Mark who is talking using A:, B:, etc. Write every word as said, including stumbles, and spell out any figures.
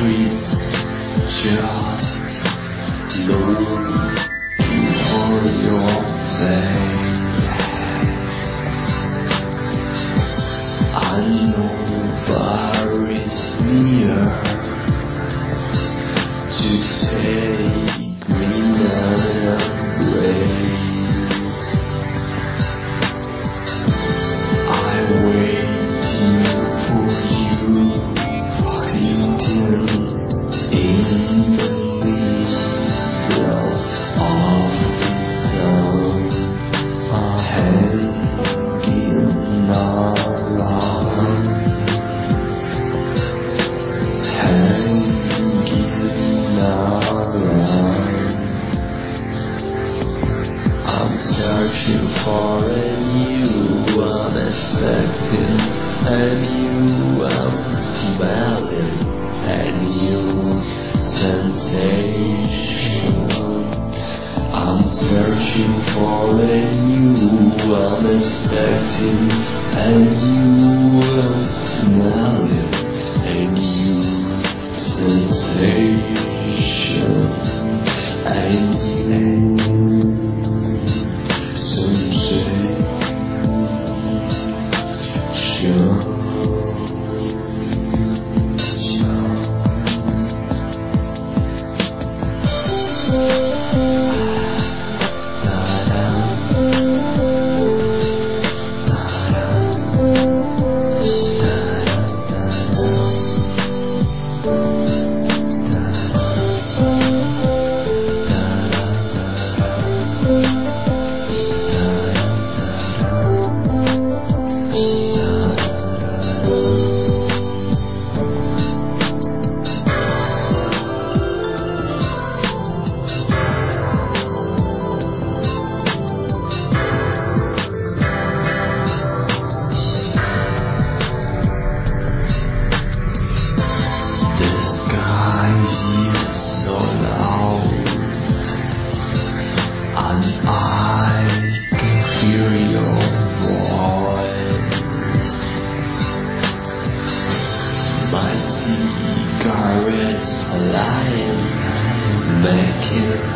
A: streets, just looking for your face. I know Paris near to take me another embrace. I'm waiting for you, sitting in the middle of the sun, hanging around, hanging around. I'm searching for a new unexpected, a new I'm smelling, a new sensation. I'm searching for a new unexpected, a new I'm smelling, a new sensation, a new and I can hear your voice. My cigarettes lying, making